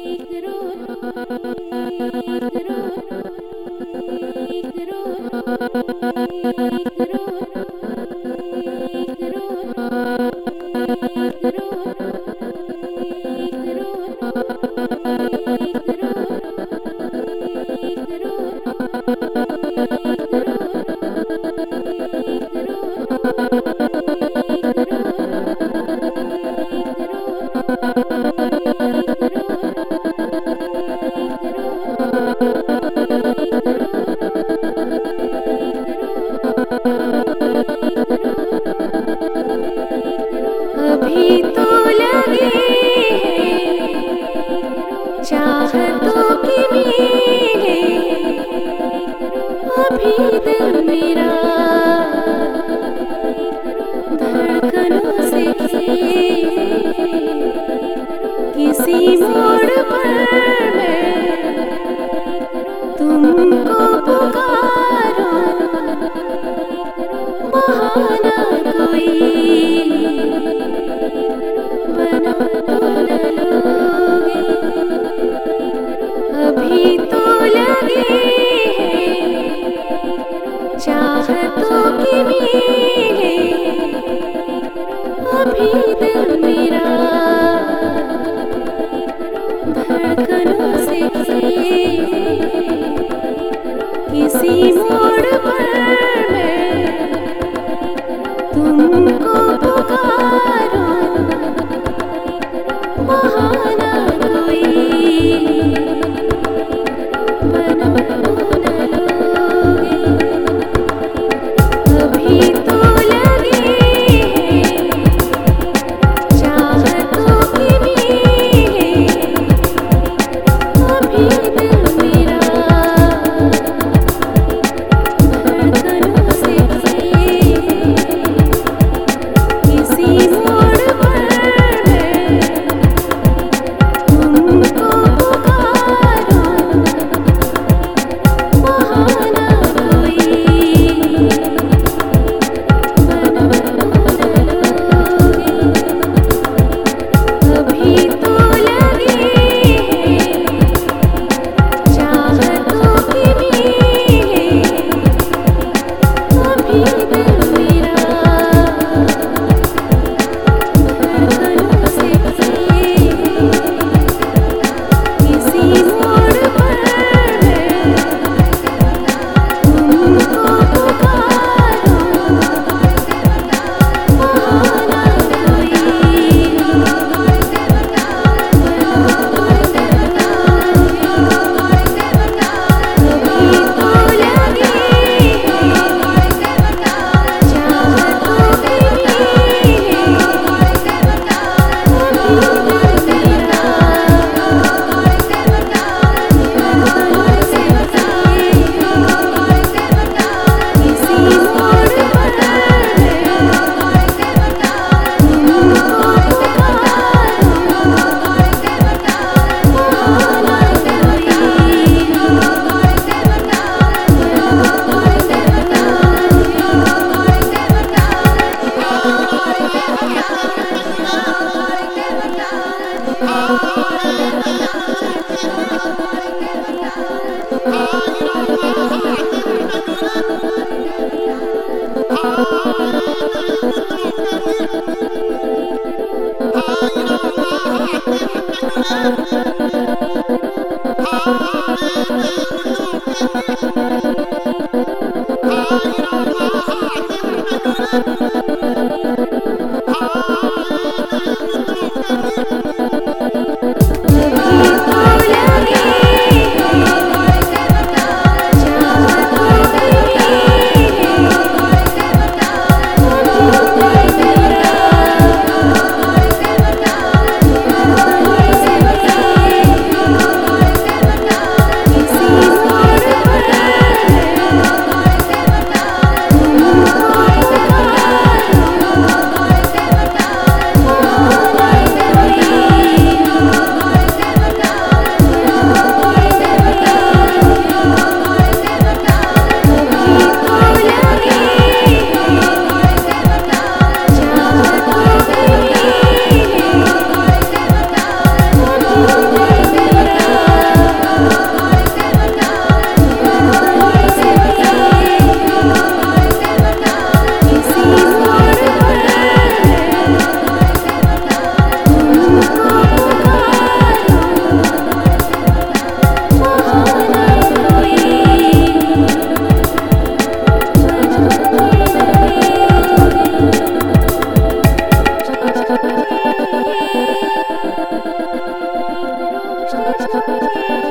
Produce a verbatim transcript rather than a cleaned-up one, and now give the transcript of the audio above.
अभी तो लगे चाहतों की मेले, अभी दिल मेरा धड़कनों से खेले। किसी मोड़ पर मैं तुमको पुकारूं, बहाना कोई बना तो न लोगे। अभी तो लगे चाहतों की मेले, अभी दिल मेरा धड़कनों से खेले। किसी मोड़ पर मैं तुमको पुकारूं, बहाना कोई बना तो न लोगे। अभी तो लगे चाहतों की मेले, अभी दिल मेरा धड़कनों से खेले। किसी मोड़ पर मैं तुमको पुकारूं, बहाना कोई बना तो न लोगे। अभी तो लगे चाहतों की मेले, अभी दिल मेरा धड़कनों से खेले। किसी मोड़ पर मैं तुमको पुकारूं, बहाना कोई इश्क इश्क ये